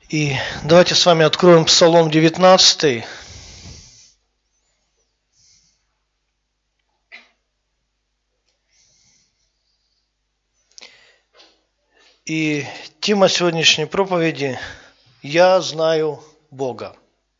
И давайте с вами откроем Псалом 19. И тема сегодняшней проповеди «Я знаю Бога».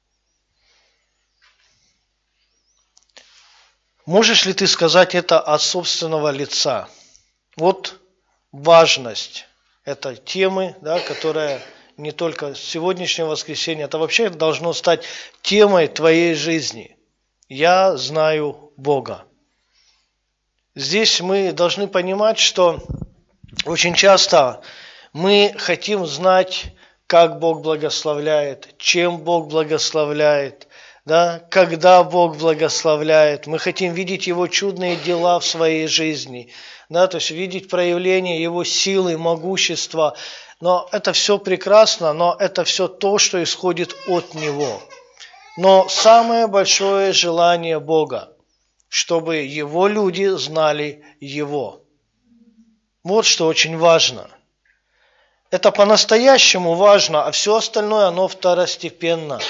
Можешь ли ты сказать это от собственного лица? Вот важность этой темы, которая не только сегодняшнее воскресенье, это вообще должно стать темой твоей жизни. Я знаю Бога. Здесь мы должны понимать, что очень часто мы хотим знать, как Бог благословляет, чем Бог благословляет, когда Бог благословляет. Мы хотим видеть Его чудные дела в своей жизни, то есть видеть проявление Его силы, могущества. Но это все прекрасно, но это все то, что исходит от Него. Но самое большое желание Бога, чтобы Его люди знали Его. Вот что очень важно. Это по-настоящему важно, а все остальное, оно второстепенно.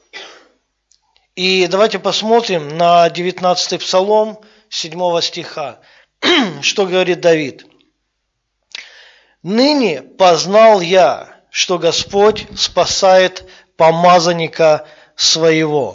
И давайте посмотрим на 19-й Псалом, 7 стиха. Что говорит Давид? «Ныне познал я, что Господь спасает помазанника своего».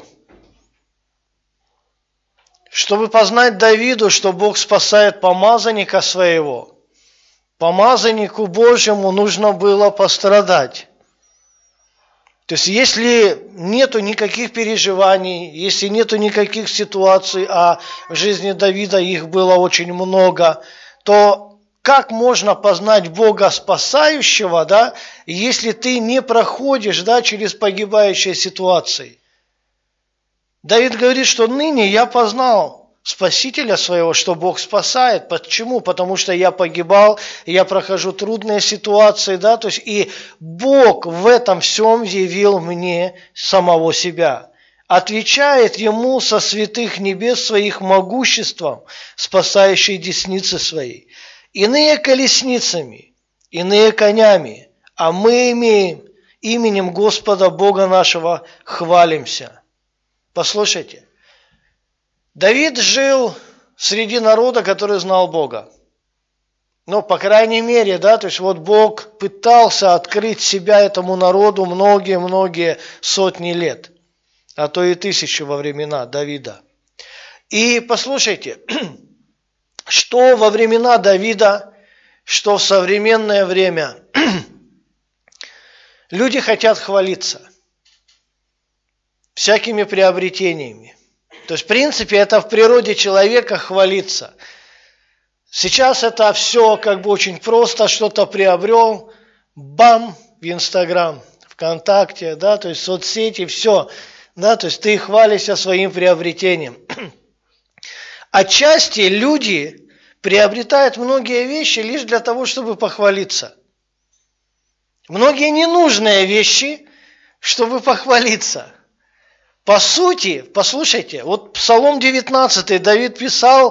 Чтобы познать Давиду, что Бог спасает помазанника своего, помазаннику Божьему нужно было пострадать. То есть, если нету никаких переживаний, если нету никаких ситуаций, а в жизни Давида их было очень много, то как можно познать Бога спасающего, если ты не проходишь через погибающие ситуации? Давид говорит, что ныне я познал Спасителя своего, что Бог спасает. Почему? Потому что я погибал, я прохожу трудные ситуации, то есть и Бог в этом всем явил мне самого себя. Отвечает ему со святых небес своих могуществом, спасающей десницы своей. Иные колесницами, иные конями, а мы имеем именем Господа Бога нашего хвалимся. Послушайте, Давид жил среди народа, который знал Бога. По крайней мере, то есть вот Бог пытался открыть себя этому народу многие-многие сотни лет, а то и тысячи во времена Давида. И послушайте, что во времена Давида, что в современное время люди хотят хвалиться всякими приобретениями. То есть, в принципе, это в природе человека хвалиться. Сейчас это все очень просто, что-то приобрел, бам, в Инстаграм, ВКонтакте, то есть соцсети, все, то есть ты хвалишься своим приобретением. Отчасти люди приобретают многие вещи лишь для того, чтобы похвалиться. Многие ненужные вещи, чтобы похвалиться. По сути, послушайте, вот Псалом 19 Давид писал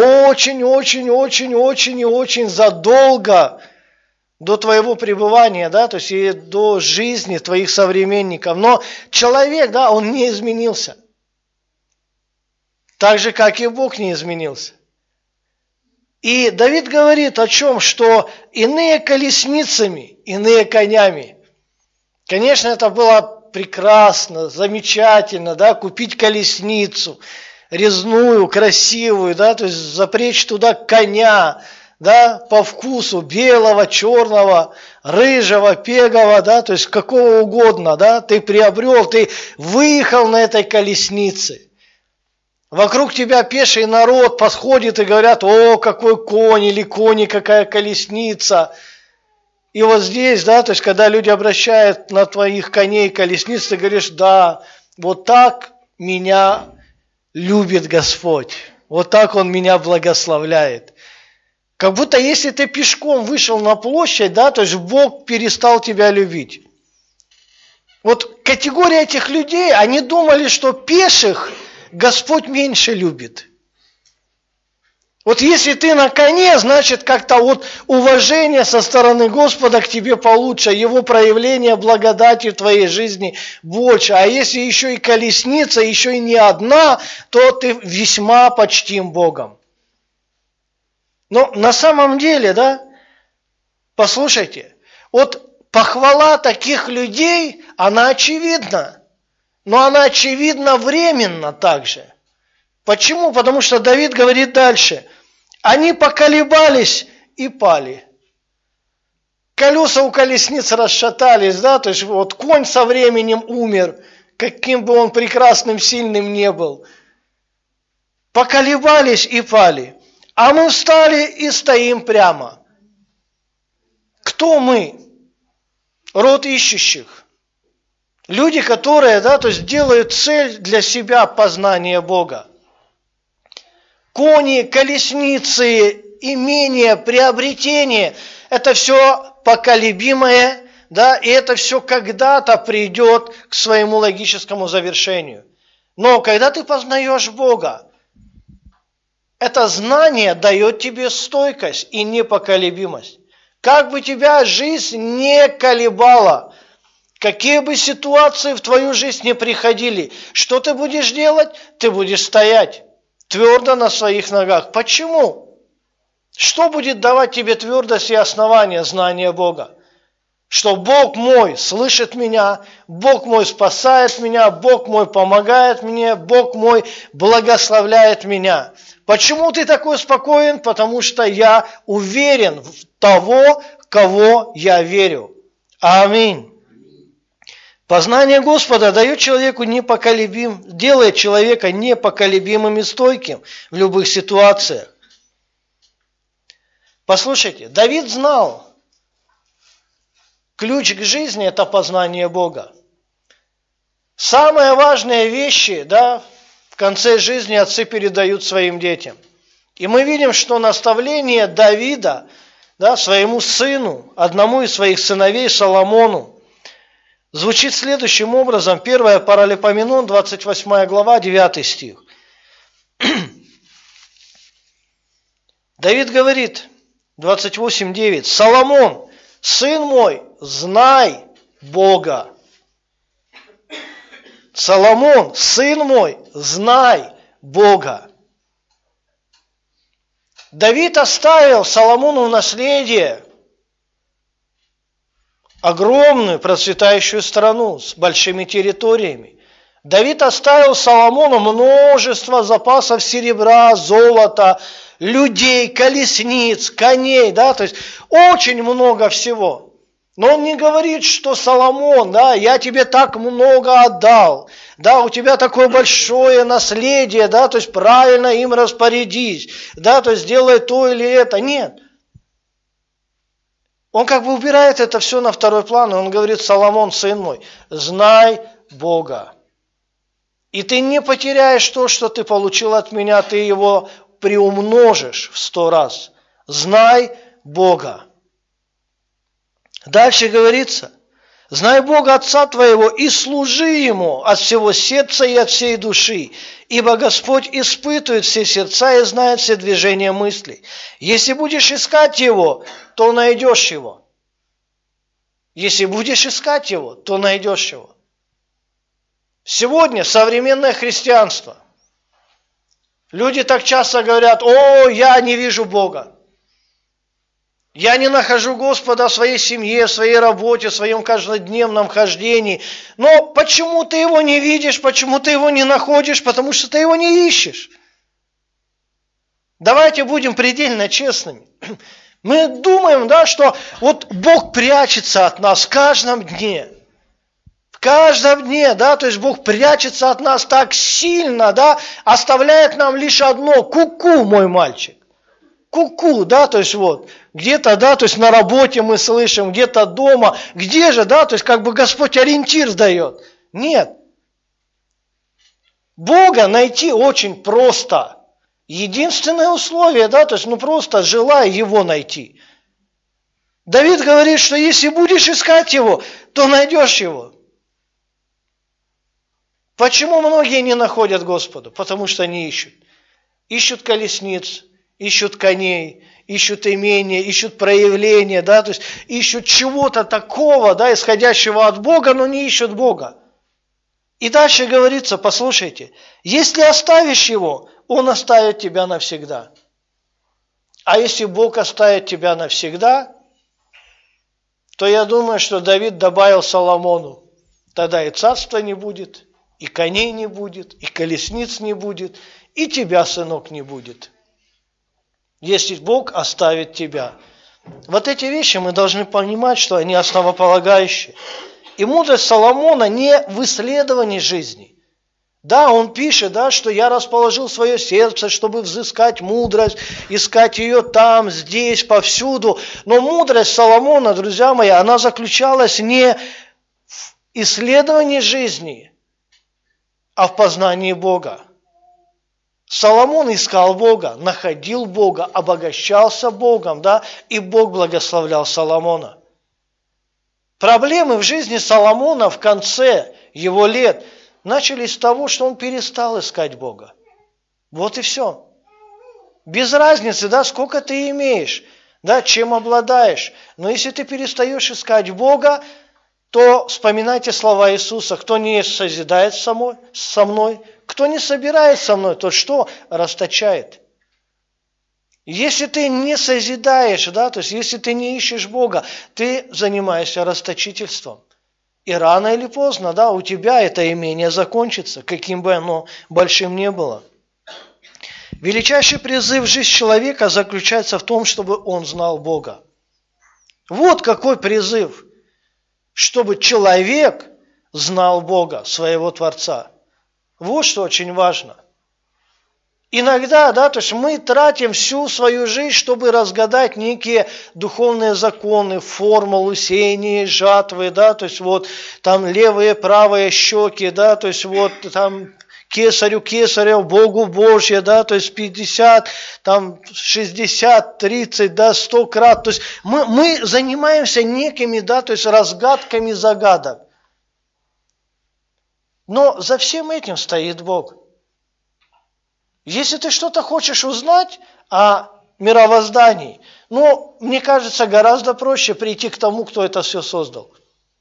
очень задолго до твоего пребывания, то есть и до жизни твоих современников. Но человек, он не изменился. Так же, как и Бог не изменился. И Давид говорит о чем? Что иные колесницами, иные конями. Конечно, это было прекрасно, замечательно, купить колесницу, резную, красивую, то есть запрячь туда коня, по вкусу, белого, черного, рыжего, пегого, то есть какого угодно, ты приобрел, ты выехал на этой колеснице. Вокруг тебя пеший народ подходит и говорят: о, какой конь, или кони, какая колесница. И вот здесь, то есть, когда люди обращают на твоих коней колесниц, ты говоришь: да, вот так меня любит Господь, вот так Он меня благословляет. Как будто если ты пешком вышел на площадь, то есть Бог перестал тебя любить. Вот категория этих людей, они думали, что пеших Господь меньше любит. Вот если ты на коне, значит как-то вот уважение со стороны Господа к тебе получше, Его проявление благодати в твоей жизни больше. А если еще и колесница, еще и не одна, то ты весьма почтим Богом. Но на самом деле, да, послушайте, вот похвала таких людей, она очевидна, но она очевидна временно также. Почему? Потому что Давид говорит дальше. Они поколебались и пали. Колеса у колесниц расшатались, да, то есть вот конь со временем умер, каким бы он прекрасным, сильным не был. Поколебались и пали. А мы встали и стоим прямо. Кто мы? Род ищущих. Люди, которые, да, то есть делают цель для себя познания Бога. Кони, колесницы, имения, приобретения – это все поколебимое, да, и это все когда-то придет к своему логическому завершению. Но когда ты познаешь Бога, это знание дает тебе стойкость и непоколебимость. Как бы тебя жизнь не колебала, какие бы ситуации в твою жизнь не приходили, что ты будешь делать? Ты будешь стоять твердо на своих ногах. Почему? Что будет давать тебе твердость и основание знания Бога? Что Бог мой слышит меня, Бог мой спасает меня, Бог мой помогает мне, Бог мой благословляет меня. Почему ты такой спокоен? Потому что я уверен в того, кого я верю. Аминь. Познание Господа дает человеку делает человека непоколебимым и стойким в любых ситуациях. Послушайте, Давид знал, ключ к жизни – это познание Бога. Самые важные вещи, да, в конце жизни отцы передают своим детям. И мы видим, что наставление Давида, да, своему сыну, одному из своих сыновей, Соломону, звучит следующим образом. 1 Паралипоменон, 28 глава, 9 стих. Давид говорит, 28:9, «Соломон, сын мой, знай Бога». Соломон, сын мой, знай Бога. Давид оставил Соломону в наследие огромную процветающую страну с большими территориями. Давид оставил Соломону множество запасов серебра, золота, людей, колесниц, коней, да, то есть очень много всего. Но он не говорит, что Соломон, да, я тебе так много отдал, да, у тебя такое большое наследие, да, то есть правильно им распорядись, да, то есть делай то или это. Нет. Он как бы убирает это все на второй план, и он говорит: Соломон, сын мой, знай Бога. И ты не потеряешь то, что ты получил от меня, ты его приумножишь в 100 раз. Знай Бога. Дальше говорится: знай Бога Отца твоего и служи Ему от всего сердца и от всей души, ибо Господь испытывает все сердца и знает все движения мыслей. Если будешь искать Его, то найдешь Его. Если будешь искать Его, то найдешь Его. Сегодня современное христианство. Люди так часто говорят: «О, я не вижу Бога. Я не нахожу Господа в своей семье, в своей работе, в своем каждодневном хождении». Но почему ты Его не видишь, почему ты Его не находишь? Потому что ты Его не ищешь. Давайте будем предельно честными. Мы думаем, да, что вот Бог прячется от нас в каждом дне. В каждом дне, да, то есть Бог прячется от нас так сильно, да, оставляет нам лишь одно: ку-ку, мой мальчик. Ку-ку, да, то есть вот, где-то, да, то есть на работе мы слышим, где-то дома, где же, да, то есть как бы Господь ориентир дает. Нет. Бога найти очень просто. Единственное условие, да, то есть просто желай Его найти. Давид говорит, что если будешь искать Его, то найдешь Его. Почему многие не находят Господа? Потому что не ищут. Ищут колесниц, ищут коней, ищут имения, ищут проявления, да, то есть ищут чего-то такого, да, исходящего от Бога, но не ищут Бога. И дальше говорится, послушайте, если оставишь Его, Он оставит тебя навсегда. А если Бог оставит тебя навсегда, то я думаю, что Давид добавил Соломону, тогда и царства не будет, и коней не будет, и колесниц не будет, и тебя, сынок, не будет, если Бог оставит тебя. Вот эти вещи мы должны понимать, что они основополагающие. И мудрость Соломона не в исследовании жизни. Да, он пишет, да, что я расположил свое сердце, чтобы взыскать мудрость, искать ее там, здесь, повсюду. Но мудрость Соломона, друзья мои, она заключалась не в исследовании жизни, а в познании Бога. Соломон искал Бога, находил Бога, обогащался Богом, да, и Бог благословлял Соломона. Проблемы в жизни Соломона в конце его лет начались с того, что он перестал искать Бога. Вот и все. Без разницы, да, сколько ты имеешь, да, чем обладаешь. Но если ты перестаешь искать Бога, то вспоминайте слова Иисуса: кто не созидает со мной, кто не собирает со мной, тот что? Расточает. Если ты не созидаешь, да, то есть если ты не ищешь Бога, ты занимаешься расточительством. И рано или поздно, да, у тебя это имение закончится, каким бы оно большим ни было. Величайший призыв в жизнь человека заключается в том, чтобы он знал Бога. Вот какой призыв, чтобы человек знал Бога, своего Творца. Вот что очень важно. Иногда, да, то есть мы тратим всю свою жизнь, чтобы разгадать некие духовные законы, формулы сеяния, жатвы, да, то есть вот там левые, правые щеки, да, то есть вот там кесарю кесарев, Богу Божье, да, то есть 50, там 60, 30, да, 100 крат. То есть мы занимаемся некими, да, то есть разгадками загадок. Но за всем этим стоит Бог. Если ты что-то хочешь узнать о мировоздании, ну, мне кажется, гораздо проще прийти к тому, кто это все создал.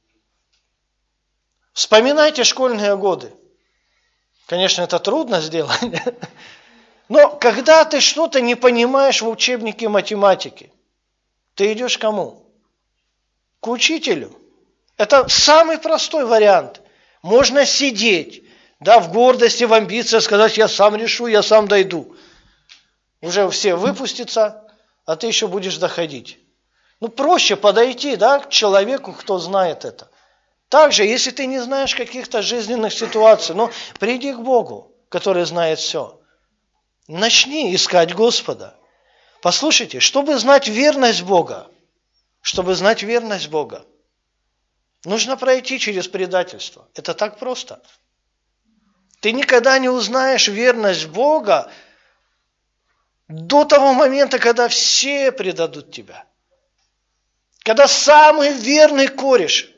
Вспоминайте школьные годы. Конечно, это трудно сделать, но когда ты что-то не понимаешь в учебнике математики, ты идешь к кому? К учителю. Это самый простой вариант. Можно сидеть, да, в гордости, в амбициях, сказать: я сам решу, я сам дойду. Уже все выпустятся, а ты еще будешь доходить. Ну, проще подойти, да, к человеку, кто знает это. Также, если ты не знаешь каких-то жизненных ситуаций, ну, приди к Богу, который знает все. Начни искать Господа. Послушайте, чтобы знать верность Бога, нужно пройти через предательство. Это так просто. Ты никогда не узнаешь верность Бога до того момента, когда все предадут тебя. Когда самый верный кореш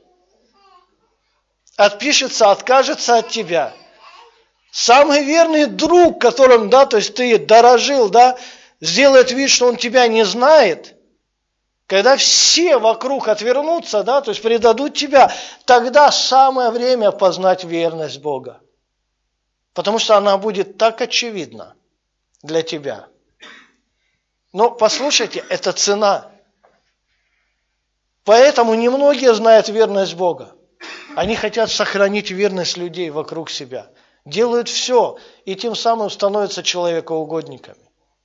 отпишется, откажется от тебя. Самый верный друг, которым, да, то есть ты дорожил, да, сделает вид, что он тебя не знает. Когда все вокруг отвернутся, да, то есть предадут тебя, тогда самое время познать верность Бога. Потому что она будет так очевидна для тебя. Но послушайте, это цена. Поэтому немногие знают верность Бога. Они хотят сохранить верность людей вокруг себя. Делают все, и тем самым становятся человекоугодниками.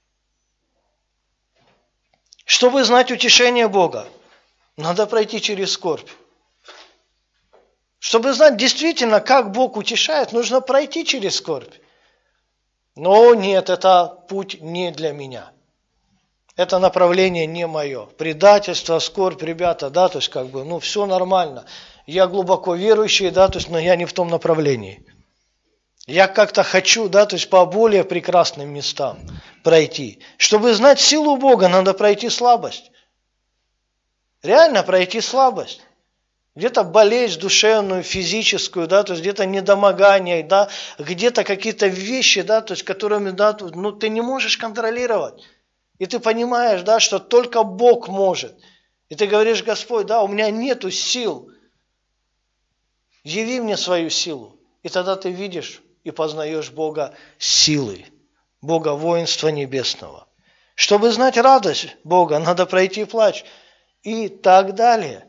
Чтобы знать утешение Бога, надо пройти через скорбь. Чтобы знать действительно, как Бог утешает, нужно пройти через скорбь. Но нет, это путь не для меня. Это направление не мое. Предательство, скорбь, ребята, да, то есть как бы, ну, все нормально. Я глубоко верующий, да, то есть, но я не в том направлении. Я как-то хочу, да, то есть по более прекрасным местам пройти. Чтобы знать силу Бога, надо пройти слабость. Реально пройти слабость. Где-то болезнь душевную, физическую, да, то есть где-то недомогание, да, где-то какие-то вещи, да, то есть которыми, да, ну, ты не можешь контролировать. И ты понимаешь, да, что только Бог может. И ты говоришь: Господь, да, у меня нету сил. Яви мне свою силу. И тогда ты видишь и познаешь Бога силы, Бога воинства небесного. Чтобы знать радость Бога, надо пройти плач. И так далее.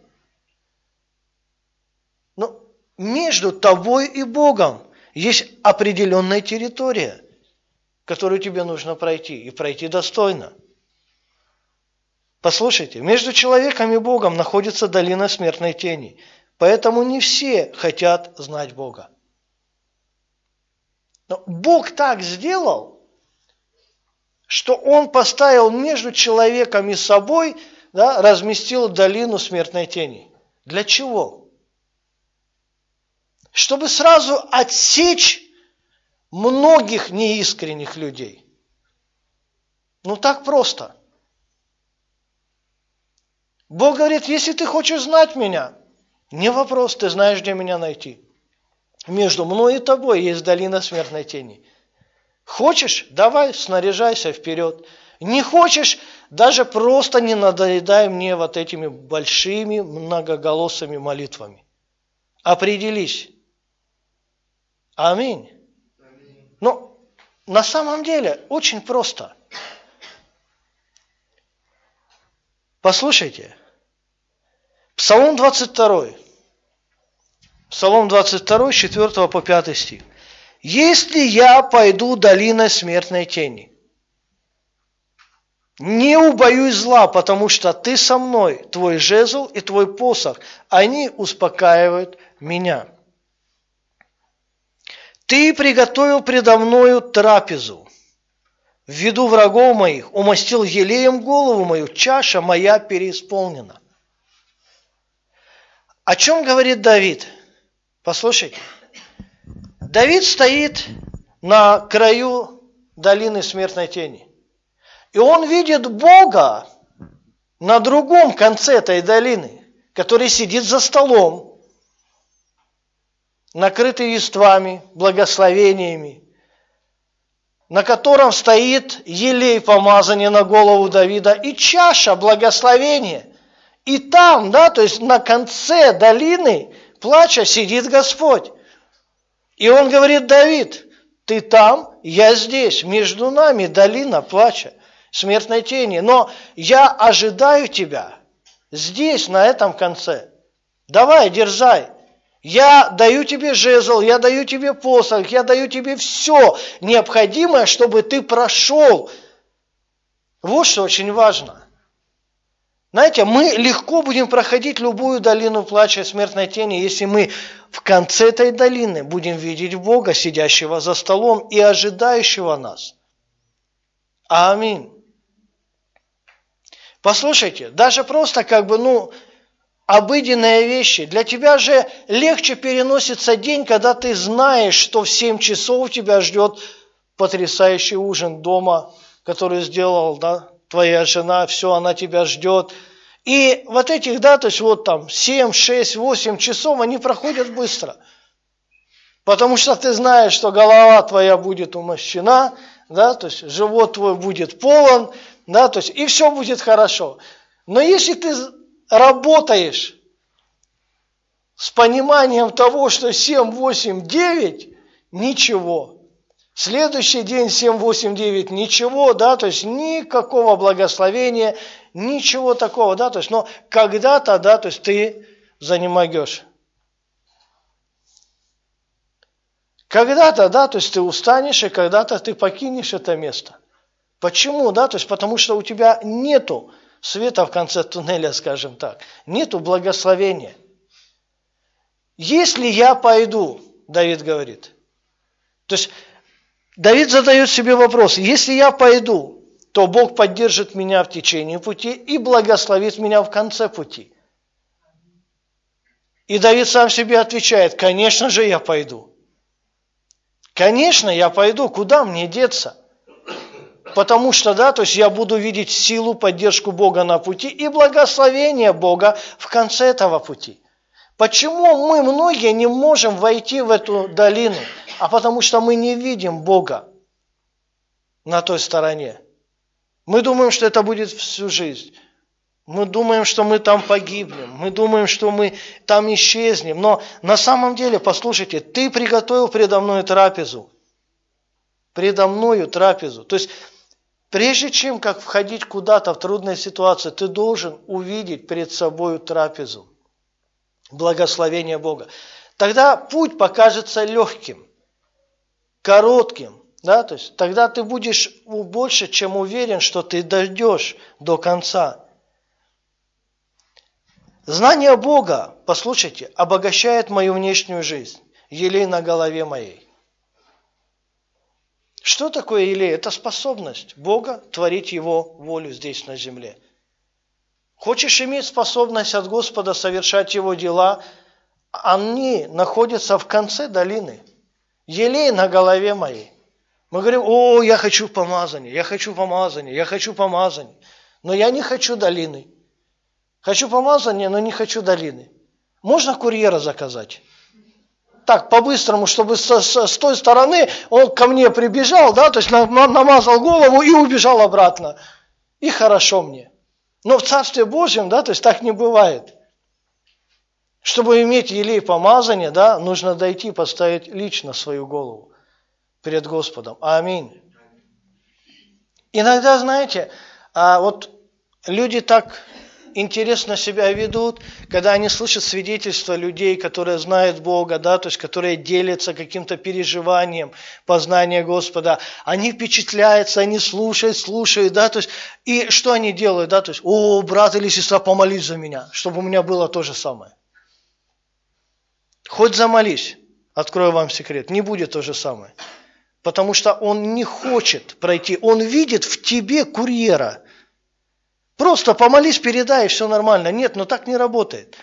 Но между тобой и Богом есть определенная территория, которую тебе нужно пройти, и пройти достойно. Послушайте, между человеком и Богом находится долина смертной тени, поэтому не все хотят знать Бога. Но Бог так сделал, что Он поставил между человеком и собой, да, разместил долину смертной тени. Для чего? Чтобы сразу отсечь многих неискренних людей. Ну так просто. Бог говорит: если ты хочешь знать меня, не вопрос, ты знаешь, где меня найти. Между мной и тобой есть долина смертной тени. Хочешь? Давай, снаряжайся вперед. Не хочешь? Даже просто не надоедай мне вот этими большими многоголосыми молитвами. Определись. Аминь. Но на самом деле очень просто. Послушайте. Псалом 22. Псалом 22, 4 по 5 стих. «Если я пойду долиной смертной тени, не убоюсь зла, потому что ты со мной, твой жезл и твой посох, они успокаивают меня. Ты приготовил предо мною трапезу, в виду врагов моих, умастил елеем голову мою, чаша моя переисполнена». О чем говорит Давид? Послушайте. Давид стоит на краю долины смертной тени. И он видит Бога на другом конце этой долины, который сидит за столом, накрытый листвами, благословениями, на котором стоит елей помазания на голову Давида и чаша благословения. И там, да, то есть на конце долины плача сидит Господь. И он говорит: Давид, ты там, я здесь, между нами долина плача, смертной тени. Но я ожидаю тебя здесь, на этом конце. Давай, дерзай. Я даю тебе жезл, я даю тебе посох, я даю тебе все необходимое, чтобы ты прошел. Вот что очень важно. Знаете, мы легко будем проходить любую долину плача и смертной тени, если мы в конце этой долины будем видеть Бога, сидящего за столом и ожидающего нас. Аминь. Послушайте, даже просто обыденные вещи. Для тебя же легче переносится день, когда ты знаешь, что в 7 часов тебя ждет потрясающий ужин дома, который сделал, да, твоя жена, все, она тебя ждет. И вот этих, да, то есть 7, 6, 8 часов, они проходят быстро. Потому что ты знаешь, что голова твоя будет умощена, да, то есть живот твой будет полон, да, то есть и все будет хорошо. Но если ты работаешь с пониманием того, что 7, 8, 9, ничего. Следующий день 7, 8, 9, ничего, да, то есть никакого благословения, ничего такого, да, то есть, но когда-то, да, то есть ты занемогешь. Когда-то, да, то есть ты устанешь, и когда-то ты покинешь это место. Почему, да, то есть потому что у тебя нету света в конце туннеля, скажем так, нету благословения. Если я пойду, Давид говорит, то есть Давид задает себе вопрос: если я пойду, то Бог поддержит меня в течение пути и благословит меня в конце пути. И Давид сам себе отвечает: конечно же я пойду. Конечно, я пойду, куда мне деться? Потому что, да, то есть я буду видеть силу, поддержку Бога на пути и благословение Бога в конце этого пути. Почему мы, многие, не можем войти в эту долину? А потому что мы не видим Бога на той стороне. Мы думаем, что это будет всю жизнь. Мы думаем, что мы там погибнем. Мы думаем, что мы там исчезнем. Но на самом деле, послушайте, ты приготовил предо мною трапезу. Предо мною трапезу. То есть, прежде чем как входить куда-то в трудную ситуацию, ты должен увидеть перед собой трапезу. Благословение Бога. Тогда путь покажется легким, коротким. Да? То есть, тогда ты будешь больше, чем уверен, что ты дойдешь до конца. Знание Бога, послушайте, обогащает мою внешнюю жизнь. Елей на голове моей. Что такое елей? Это способность Бога творить Его волю здесь на земле. Хочешь иметь способность от Господа совершать Его дела, они находятся в конце долины. Елей на голове моей. Мы говорим, о, я хочу помазания, я хочу помазания, я хочу помазания. Но я не хочу долины. Хочу помазания, но не хочу долины. Можно курьера заказать? Так, по-быстрому, чтобы с той стороны он ко мне прибежал, да, то есть намазал голову и убежал обратно. И хорошо мне. Но в Царстве Божьем, да, то есть так не бывает. Чтобы иметь елей помазания, да, нужно дойти, поставить лично свою голову перед Господом. Аминь. Иногда, знаете, вот люди так интересно себя ведут, когда они слышат свидетельства людей, которые знают Бога, да, то есть которые делятся каким-то переживанием познания Господа. Они впечатляются, они слушают, да, то есть, и что они делают, да, то есть, о, брат или сестра, помолись за меня, чтобы у меня было то же самое. Хоть замолись, открою вам секрет, не будет то же самое. Потому что он не хочет пройти, он видит в тебе курьера. Просто помолись, передай, и все нормально. Нет, но так не работает.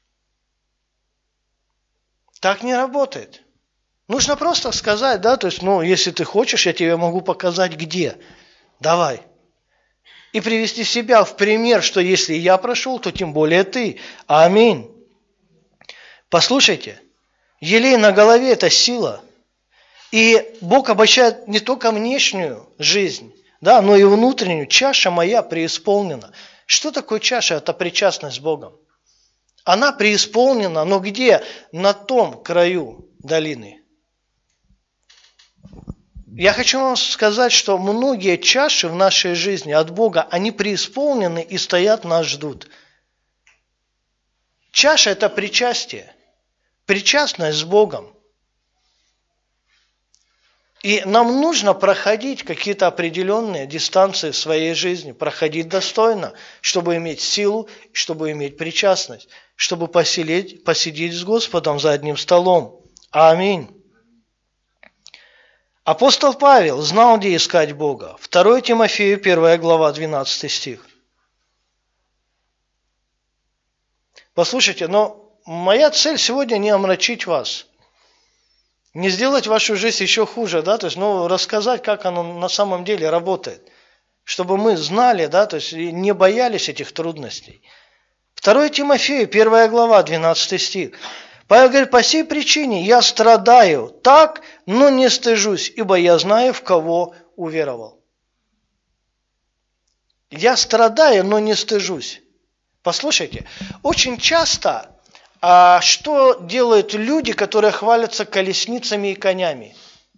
Так не работает. Нужно просто сказать, да, то есть, ну, если ты хочешь, я тебе могу показать, где. Давай. И привести себя в пример, что если я прошел, то тем более ты. Аминь. Послушайте, елей на голове – это сила. И Бог обещает не только внешнюю жизнь, да, но и внутреннюю. Чаша моя преисполнена. Что такое чаша? Это причастность с Богом. Она преисполнена, но где? На том краю долины. Я хочу вам сказать, что многие чаши в нашей жизни от Бога, они преисполнены и стоят, нас ждут. Чаша – это причастие. Причастность с Богом. И нам нужно проходить какие-то определенные дистанции в своей жизни, проходить достойно, чтобы иметь силу, чтобы иметь причастность, чтобы посидеть с Господом за одним столом. Аминь. Апостол Павел знал, где искать Бога. 2 Тимофею, 1 глава, 12 стих. Послушайте, но моя цель сегодня не омрачить вас. Не сделать вашу жизнь еще хуже, да, то есть, ну, рассказать, как оно на самом деле работает, чтобы мы знали, да, то есть, не боялись этих трудностей. 2 Тимофею, 1 глава, 12 стих. Павел говорит, по сей причине я страдаю так, но не стыжусь, ибо я знаю, в кого уверовал. Я страдаю, но не стыжусь. Послушайте, очень часто... А что делают люди, которые хвалятся колесницами и конями?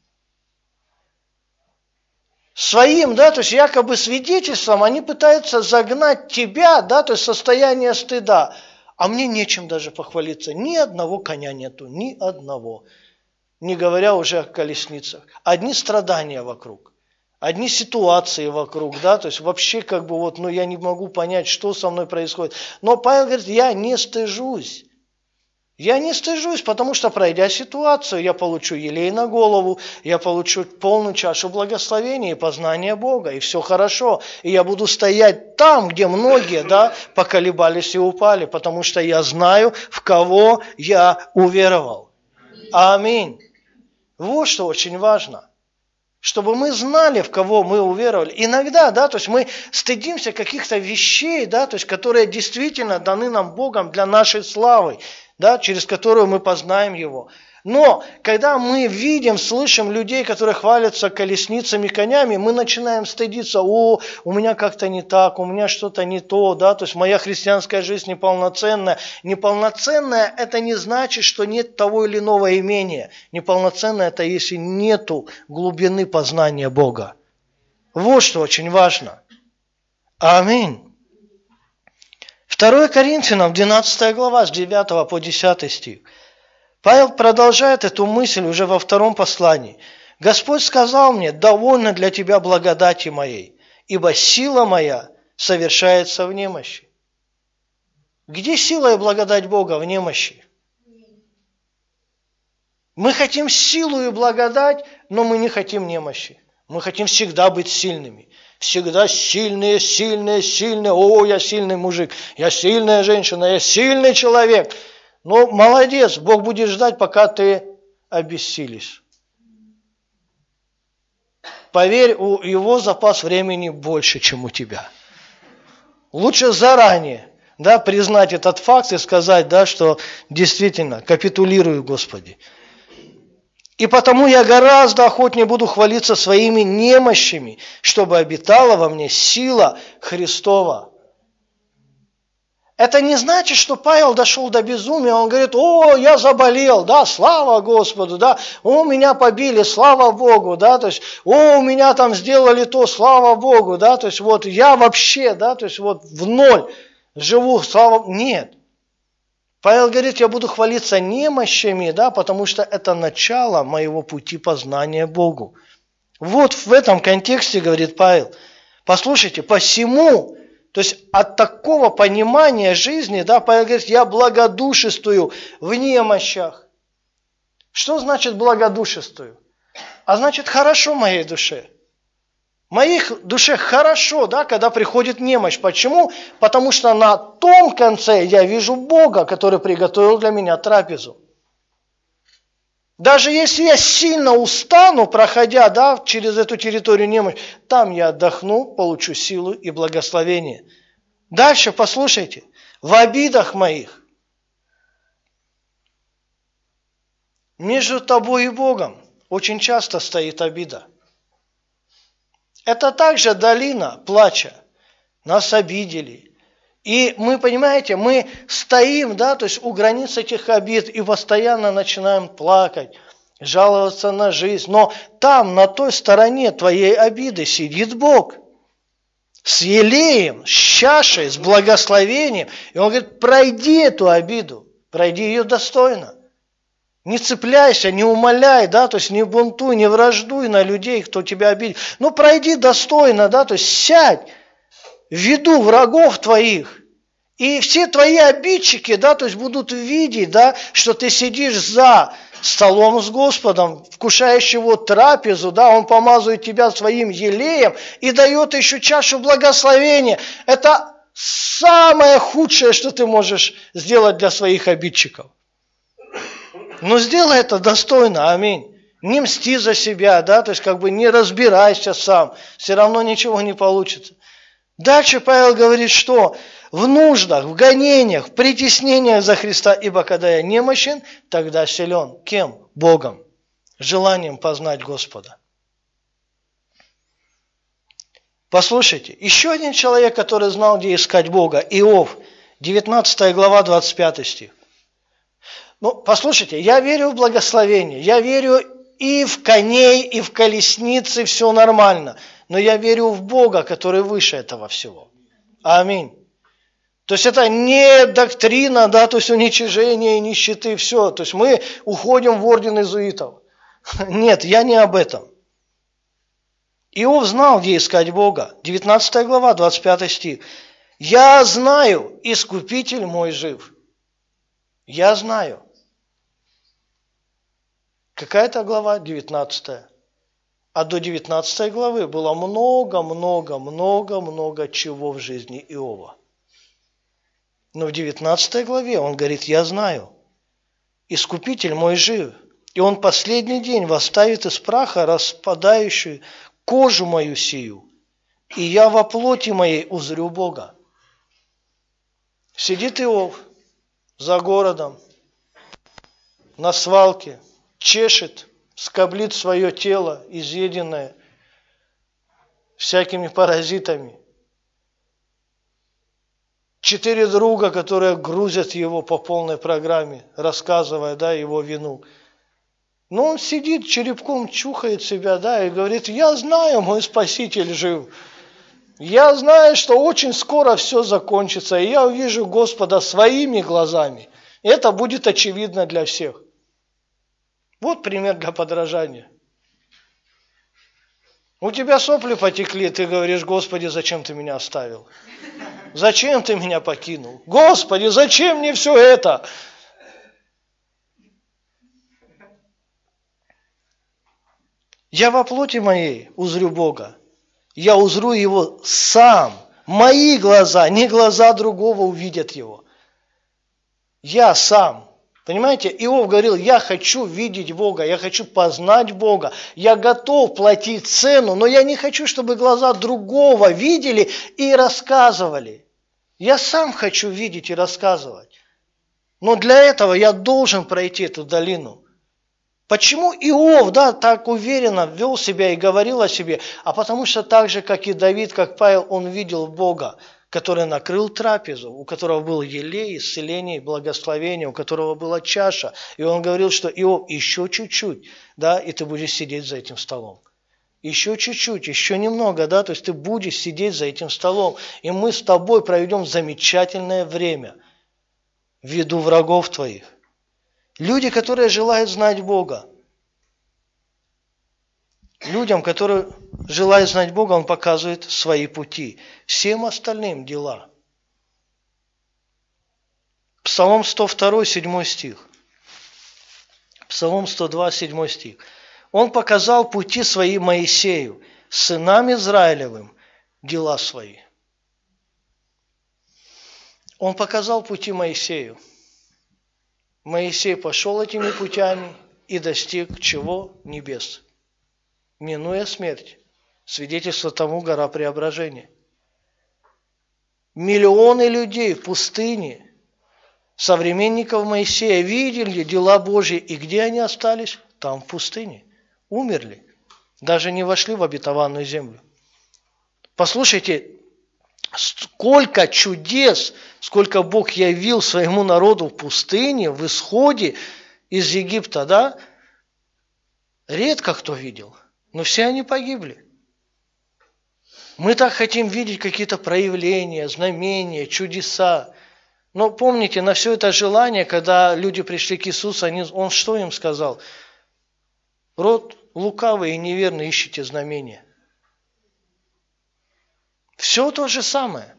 Своим, да, то есть якобы свидетельством они пытаются загнать тебя, да, то есть состояние стыда. А мне нечем даже похвалиться. Ни одного коня нету, ни одного. Не говоря уже о колесницах. Одни страдания вокруг. Одни ситуации вокруг, да, то есть вообще как бы вот, ну я не могу понять, что со мной происходит. Но Павел говорит, я не стыжусь. Я не стыжусь, потому что, пройдя ситуацию, я получу елей на голову, я получу полную чашу благословения и познания Бога, и все хорошо. И я буду стоять там, где многие, да, поколебались и упали, потому что я знаю, в кого я уверовал. Аминь. Вот что очень важно. Чтобы мы знали, в кого мы уверовали. Иногда, да, то есть мы стыдимся каких-то вещей, да, то есть которые действительно даны нам Богом для нашей славы, да, через которую мы познаем Его. Но когда мы видим, слышим людей, которые хвалятся колесницами, конями, мы начинаем стыдиться: о, у меня как-то не так, у меня что-то не то, да, то есть моя христианская жизнь неполноценная. Неполноценная – это не значит, что нет того или иного имения. Неполноценная – это если нету глубины познания Бога. Вот что очень важно. Аминь. 2 Коринфянам, 12 глава, с 9 по 10 стих. Павел продолжает эту мысль уже во втором послании. «Господь сказал мне: довольно для тебя благодати моей, ибо сила моя совершается в немощи». Где сила и благодать Бога? В немощи. Мы хотим силу и благодать, но мы не хотим немощи. Мы хотим всегда быть сильными. Всегда сильные, сильные, сильные. О, я сильный мужик, я сильная женщина, я сильный человек. Ну, молодец, Бог будет ждать, пока ты обессилишь. Поверь, у его запас времени больше, чем у тебя. Лучше заранее, да, признать этот факт и сказать, да, что действительно капитулирую, Господи. И потому я гораздо охотнее буду хвалиться своими немощами, чтобы обитала во мне сила Христова. Это не значит, что Павел дошел до безумия, он говорит: о, я заболел, да, слава Господу, да, о, меня побили, слава Богу, да, то есть, о, у меня там сделали то, слава Богу, да, то есть, вот я вообще, да, то есть, вот в ноль живу, слава Богу. Нет. Павел говорит: я буду хвалиться немощами, да, потому что это начало моего пути познания Богу. Вот в этом контексте, говорит Павел, послушайте, посему... То есть от такого понимания жизни, да, Павел говорит: я благодушествую в немощах. Что значит благодушествую? А значит, хорошо моей душе. Моей душе хорошо, да, когда приходит немощь. Почему? Потому что на том конце я вижу Бога, который приготовил для меня трапезу. Даже если я сильно устану, проходя, да, через эту территорию немощи, там я отдохну, получу силу и благословение. Дальше послушайте. В обидах моих между тобой и Богом очень часто стоит обида. Это также долина плача. Нас обидели. И мы, понимаете, мы стоим, да, то есть у границ этих обид и постоянно начинаем плакать, жаловаться на жизнь. Но там, на той стороне твоей обиды сидит Бог. С елеем, с чашей, с благословением. И Он говорит: пройди эту обиду, пройди ее достойно. Не цепляйся, не умоляй, да, то есть не бунтуй, не враждуй на людей, кто тебя обидел. Но пройди достойно, да, то есть сядь в виду врагов твоих. И все твои обидчики, да, то есть будут видеть, да, что ты сидишь за столом с Господом, вкушаешь его трапезу, да, Он помазывает тебя своим елеем и дает еще чашу благословения. Это самое худшее, что ты можешь сделать для своих обидчиков. Но сделай это достойно, аминь. Не мсти за себя, да, то есть как бы не разбирайся сам, все равно ничего не получится. Дальше Павел говорит, что в нуждах, в гонениях, в притеснениях за Христа, ибо когда я немощен, тогда силен. Кем? Богом. Желанием познать Господа. Послушайте, еще один человек, который знал, где искать Бога, Иов, 19 глава, 25 стих. Ну, послушайте, я верю в благословение, я верю и в коней, и в колесницы, все нормально. Но я верю в Бога, который выше этого всего. Аминь. То есть это не доктрина, да, то есть уничижение и нищеты, все. То есть мы уходим в орден иезуитов. Нет, я не об этом. Иов знал, где искать Бога. 19 глава, 25 стих. «Я знаю, Искупитель мой жив». Я знаю. Какая это глава? 19. А до 19 главы было много чего в жизни Иова. Но в 19 главе он говорит: я знаю, Искупитель мой жив, и он последний день восставит из праха распадающую кожу мою сию, и я во плоти моей узрю Бога. Сидит Иов за городом, на свалке, чешет, скоблит свое тело, изъеденное всякими паразитами. 4 друга, которые грузят его по полной программе, рассказывая, его вину. Но он сидит, черепком чухает себя, и говорит: я знаю, мой Спаситель жив. Я знаю, что очень скоро все закончится, и я увижу Господа своими глазами. Это будет очевидно для всех. Вот пример для подражания. У тебя сопли потекли, ты говоришь: Господи, зачем ты меня оставил? Зачем ты меня покинул? Господи, зачем мне все это? Я во плоти моей узрю Бога. Я узрю Его сам. Мои глаза, не глаза другого увидят Его. Я сам. Понимаете, Иов говорил: я хочу видеть Бога, я хочу познать Бога, я готов платить цену, но я не хочу, чтобы глаза другого видели и рассказывали. Я сам хочу видеть и рассказывать. Но для этого я должен пройти эту долину. Почему Иов, так уверенно вел себя и говорил о себе? А потому что так же, как и Давид, как Павел, он видел Бога, который накрыл трапезу, у которого был елей, исцеление, благословение, у которого была чаша. И он говорил, что: Иов, еще чуть-чуть, и ты будешь сидеть за этим столом. Еще чуть-чуть, еще немного, то есть ты будешь сидеть за этим столом. И мы с тобой проведем замечательное время в виду врагов твоих. Люди, которые желают знать Бога. Людям, которые желают знать Бога, Он показывает свои пути. Всем остальным дела. Псалом 102, 7 стих. Псалом 102, 7 стих. Он показал пути свои Моисею, сынам Израилевым дела свои. Он показал пути Моисею. Моисей пошел этими путями и достиг чего? Небес. Минуя смерть. Свидетельство тому гора Преображения. Миллионы людей в пустыне, современников Моисея, видели дела Божьи. И где они остались? Там, в пустыне. Умерли. Даже не вошли в обетованную землю. Послушайте, сколько чудес, сколько Бог явил своему народу в пустыне, в исходе из Египта, редко кто видел. Но все они погибли. Мы так хотим видеть какие-то проявления, знамения, чудеса. Но помните, на все это желание, когда люди пришли к Иисусу, Он что им сказал? Род лукавый и неверный, ищите знамения. Все то же самое.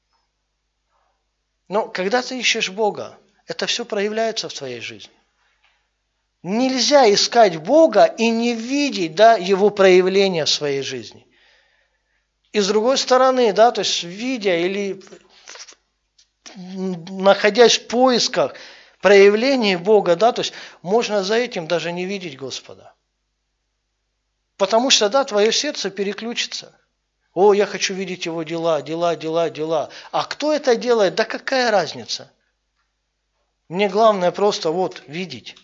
Но когда ты ищешь Бога, это все проявляется в твоей жизни. Нельзя искать Бога и не видеть, Его проявления в своей жизни. И с другой стороны, то есть видя или находясь в поисках проявлений Бога, то есть можно за этим даже не видеть Господа. Потому что, твое сердце переключится. О, я хочу видеть Его дела, дела, дела, дела. А кто это делает? Да какая разница? Мне главное просто видеть.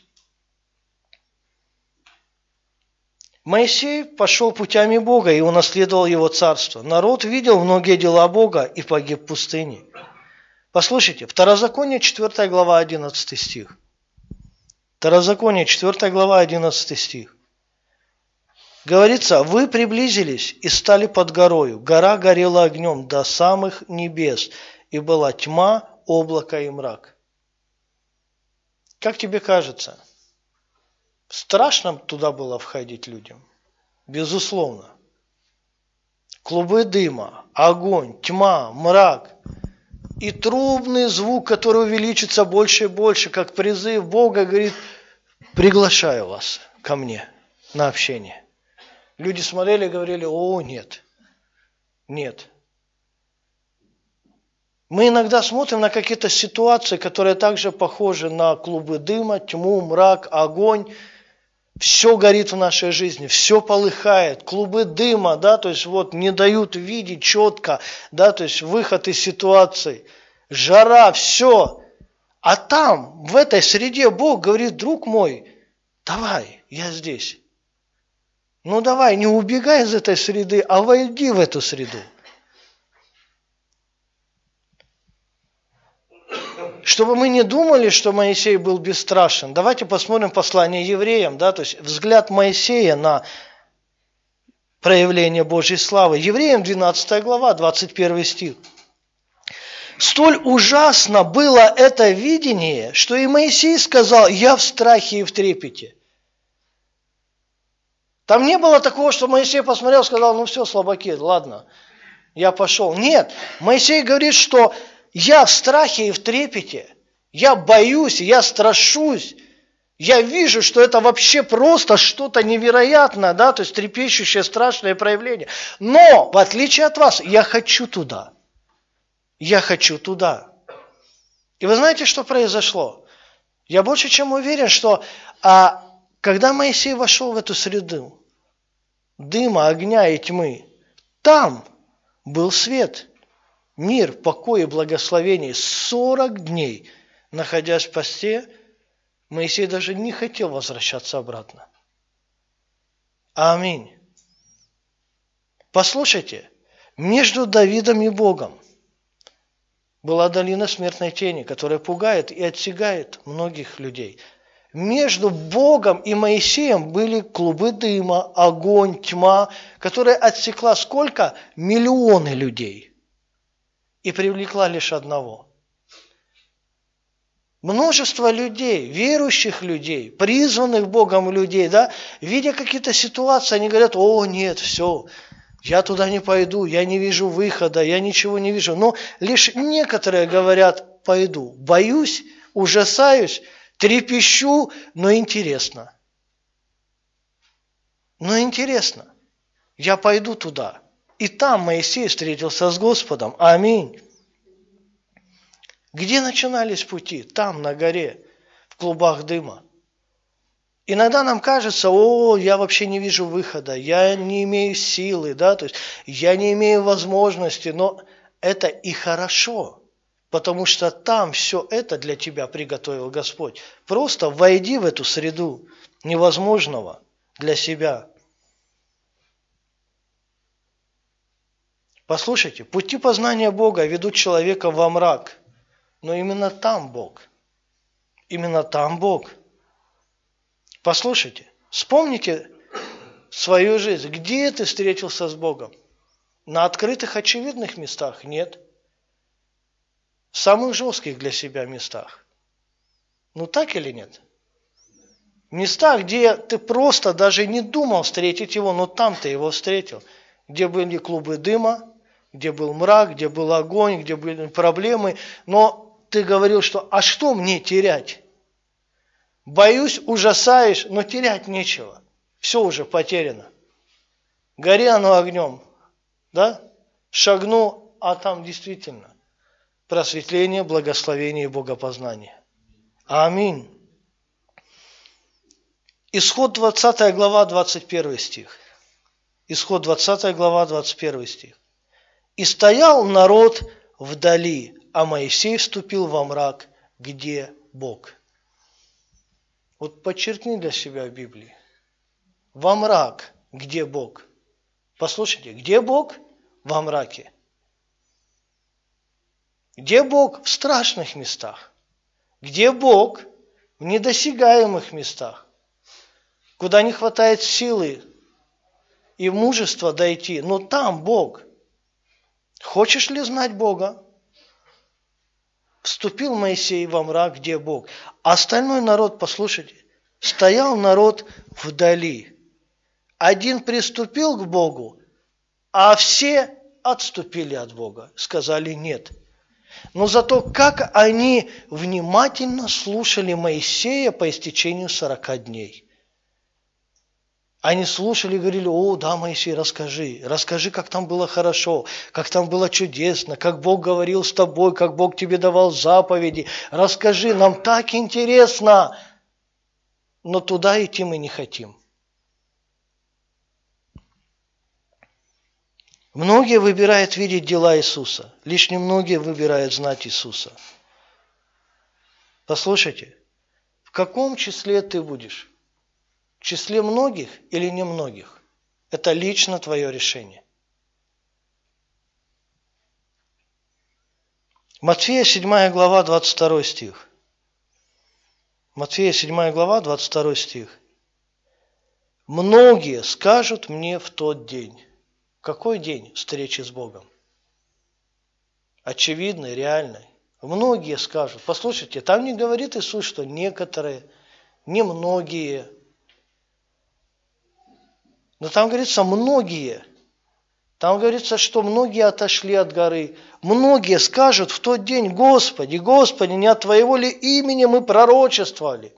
Моисей пошел путями Бога и унаследовал Его царство. Народ видел многие дела Бога и погиб в пустыне. Послушайте, Второзаконие 4 глава 11 стих. Второзаконие 4 глава 11 стих. Говорится: вы приблизились и стали под горою. Гора горела огнем до самых небес, и была тьма, облако и мрак. Как тебе кажется, страшно туда было входить людям? Безусловно. Клубы дыма, огонь, тьма, мрак. И трубный звук, который увеличится больше и больше, как призыв Бога, говорит: приглашаю вас ко мне на общение. Люди смотрели и говорили: о, нет, нет. Мы иногда смотрим на какие-то ситуации, которые также похожи на клубы дыма, тьму, мрак, огонь. Все горит в нашей жизни, все полыхает. Клубы дыма, то есть не дают видеть четко, то есть выход из ситуации. Жара, все. А там, в этой среде Бог говорит: друг мой, давай, я здесь. Ну давай, не убегай из этой среды, а войди в эту среду. Чтобы мы не думали, что Моисей был бесстрашен, давайте посмотрим послание евреям, да, то есть взгляд Моисея на проявление Божьей славы. Евреям 12 глава, 21 стих. Столь ужасно было это видение, что и Моисей сказал: я в страхе и в трепете. Там не было такого, что Моисей посмотрел и сказал: ну все, слабаки, ладно, я пошел. Нет, Моисей говорит, что я в страхе и в трепете, я боюсь, я страшусь, я вижу, что это вообще просто что-то невероятное, да, то есть трепещущее, страшное проявление. Но, в отличие от вас, я хочу туда. Я хочу туда. И вы знаете, что произошло? Я больше чем уверен, что когда Моисей вошел в эту среду дыма, огня и тьмы, там был свет, мир, покой и благословение. 40 дней, находясь в посте, Моисей даже не хотел возвращаться обратно. Аминь. Послушайте, между Давидом и Богом была долина смертной тени, которая пугает и отсягает многих людей. Между Богом и Моисеем были клубы дыма, огонь, тьма, которая отсекла сколько? Миллионы людей. И привлекла лишь одного. Множество людей, верующих людей, призванных Богом людей, да, видя какие-то ситуации, они говорят: о, нет, все, я туда не пойду, я не вижу выхода, я ничего не вижу. Но лишь некоторые говорят: пойду, боюсь, ужасаюсь, трепещу, но интересно. Но интересно, я пойду туда. И там Моисей встретился с Господом. Аминь. Где начинались пути? Там, на горе, в клубах дыма. Иногда нам кажется: о, я вообще не вижу выхода, я не имею силы, да, то есть я не имею возможности, но это и хорошо, потому что там все это для тебя приготовил Господь. Просто войди в эту среду невозможного для себя. Послушайте, пути познания Бога ведут человека во мрак, но именно там Бог. Именно там Бог. Послушайте, вспомните свою жизнь. Где ты встретился с Богом? На открытых, очевидных местах? Нет. В самых жестких для себя местах. Ну так или нет? В местах, где ты просто даже не думал встретить Его, но там ты Его встретил. Где были клубы дыма, где был мрак, где был огонь, где были проблемы. Но ты говорил, что а что мне терять? Боюсь, ужасаюсь, но терять нечего. Все уже потеряно. Гори оно огнем. Да? Шагну, а там действительно просветление, благословение и богопознание. Аминь. Исход 20 глава, 21 стих. Исход 20 глава, 21 стих. «И стоял народ вдали, а Моисей вступил во мрак, где Бог». Вот подчеркни для себя в Библии. Во мрак, где Бог. Послушайте, где Бог? Во мраке. Где Бог? В страшных местах. Где Бог? В недосягаемых местах. Куда не хватает силы и мужества дойти. Но там Бог. Хочешь ли знать Бога? Вступил Моисей во мрак, где Бог. Остальной народ, послушайте, стоял народ вдали. Один приступил к Богу, а все отступили от Бога, сказали нет. Но зато как они внимательно слушали Моисея по истечению 40 дней. Они слушали и говорили: о, да, Моисей, расскажи, как там было хорошо, как там было чудесно, как Бог говорил с тобой, как Бог тебе давал заповеди. Расскажи, нам так интересно. Но туда идти мы не хотим. Многие выбирают видеть дела Иисуса, лишь немногие выбирают знать Иисуса. Послушайте, в каком числе ты будешь? В числе многих или немногих? Это лично твое решение. Матфея 7 глава, 22 стих. Матфея 7 глава, 22 стих. Многие скажут мне в тот день. Какой день встречи с Богом? Очевидный, реальный. Многие скажут. Послушайте, там не говорит Иисус, что некоторые, немногие. Но там говорится многие. Там говорится, что многие отошли от горы. Многие скажут в тот день: Господи, Господи, не от Твоего ли имени мы пророчествовали?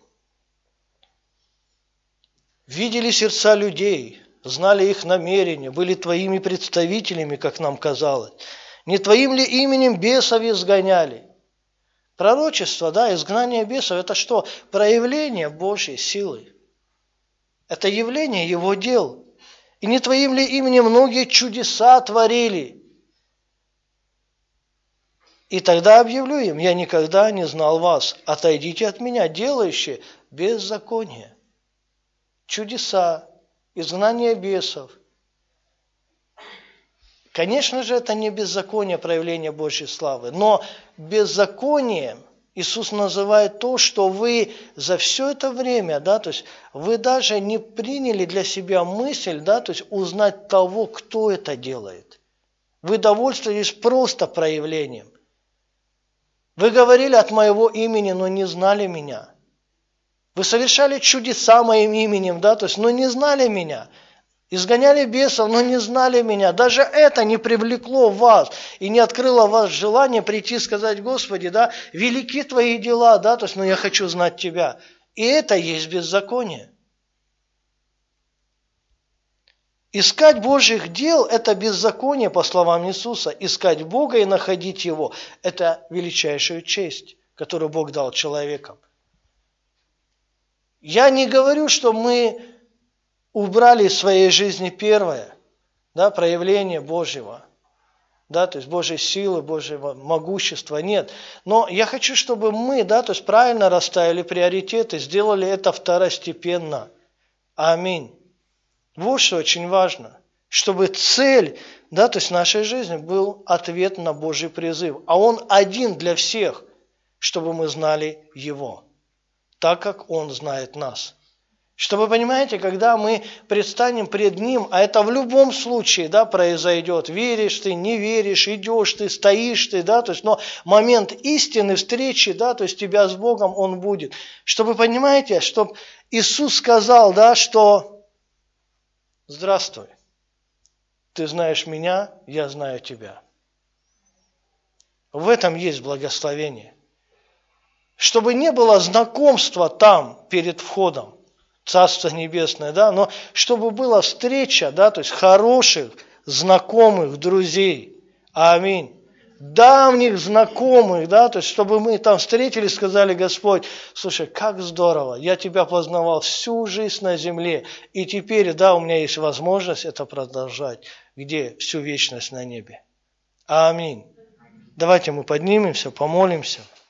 Видели сердца людей, знали их намерения, были Твоими представителями, как нам казалось. Не Твоим ли именем бесов изгоняли? Пророчество, да, изгнание бесов – это что? Проявление Божьей силы. Это явление Его дел. И не Твоим ли именем многие чудеса творили? И тогда объявлю им: я никогда не знал вас. Отойдите от меня, делающие беззаконие. Чудеса, изгнание бесов. Конечно же, это не беззаконие, проявление Божьей славы. Но беззаконием Иисус называет то, что вы за все это время, да, то есть вы даже не приняли для себя мысль, да, то есть узнать того, кто это делает. Вы довольствовались просто проявлением. Вы говорили от моего имени, но не знали меня. Вы совершали чудеса моим именем, да, то есть, но не знали меня. Изгоняли бесов, но не знали меня. Даже это не привлекло вас и не открыло вас желание прийти и сказать: Господи, да, велики Твои дела, да, то есть, но я хочу знать Тебя. И это есть беззаконие. Искать Божьих дел – это беззаконие, по словам Иисуса. Искать Бога и находить Его – это величайшая честь, которую Бог дал человекам. Я не говорю, что мы убрали из своей жизни первое, да, проявление Божьего, да, то есть Божьей силы, Божьего могущества, нет. Но я хочу, чтобы мы, да, то есть правильно расставили приоритеты, сделали это второстепенно. Аминь. Вот что очень важно, чтобы цель, да, то есть нашей жизни был ответ на Божий призыв. А он один для всех, чтобы мы знали Его, так как Он знает нас. Что вы понимаете, когда мы предстанем пред Ним, а это в любом случае, да, произойдет, веришь ты, не веришь, идешь ты, стоишь ты, да, то есть, но момент истины, встречи, да, то есть тебя с Богом, он будет. Что вы понимаете, чтобы Иисус сказал, да, что здравствуй, ты знаешь меня, я знаю тебя. В этом есть благословение. Чтобы не было знакомства там, перед входом, Царство Небесное, да, но чтобы была встреча, да, то есть хороших, знакомых, друзей. Аминь. Давних знакомых, да, то есть чтобы мы там встретились, сказали: Господь, слушай, как здорово, я Тебя познавал всю жизнь на земле, и теперь, да, у меня есть возможность это продолжать, где всю вечность на небе. Аминь. Давайте мы поднимемся, помолимся.